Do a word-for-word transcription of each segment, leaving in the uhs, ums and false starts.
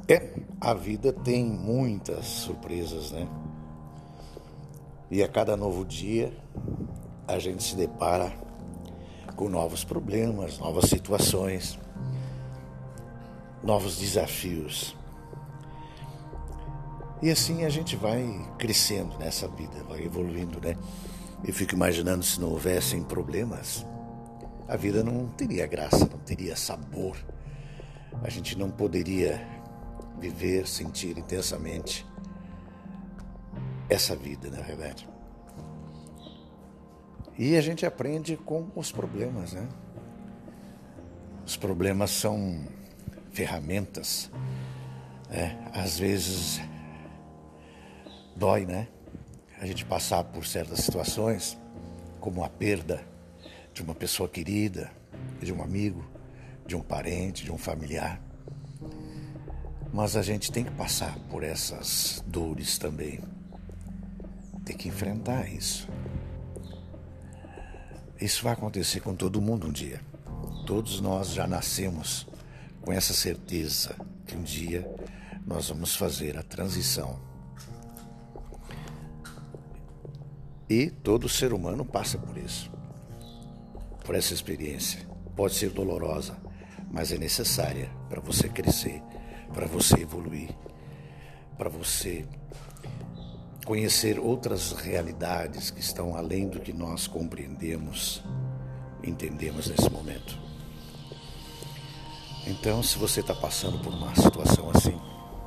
É, a vida tem muitas surpresas, né? E a cada novo dia a gente se depara com novos problemas, novas situações, novos desafios. E assim a gente vai crescendo nessa vida, vai evoluindo, né? Eu fico imaginando, se não houvessem problemas, a vida não teria graça, não teria sabor. A gente não poderia viver, sentir intensamente essa vida, na verdade. E a gente aprende com os problemas, né? Os problemas são ferramentas. É, às vezes dói, né? A gente passar por certas situações, como a perda de uma pessoa querida, de um amigo, de um parente, de um familiar. Mas a gente tem que passar por essas dores também. Tem que enfrentar isso. Isso vai acontecer com todo mundo um dia. Todos nós já nascemos com essa certeza que um dia nós vamos fazer a transição. E todo ser humano passa por isso, por essa experiência. Pode ser dolorosa, mas é necessária para você crescer, para você evoluir, para você conhecer outras realidades que estão além do que nós compreendemos, entendemos nesse momento. Então, se você está passando por uma situação assim,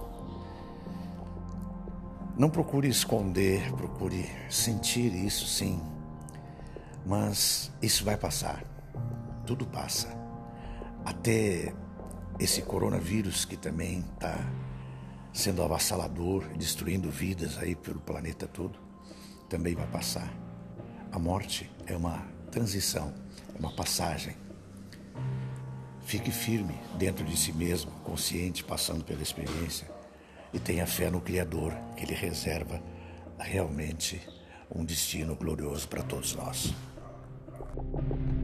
não procure esconder, procure sentir isso, sim, mas isso vai passar, tudo passa. Até esse coronavírus que também está sendo avassalador, destruindo vidas aí pelo planeta todo, também vai passar. A morte é uma transição, é uma passagem. Fique firme dentro de si mesmo, consciente, passando pela experiência, e tenha fé no Criador, que Ele reserva realmente um destino glorioso para todos nós.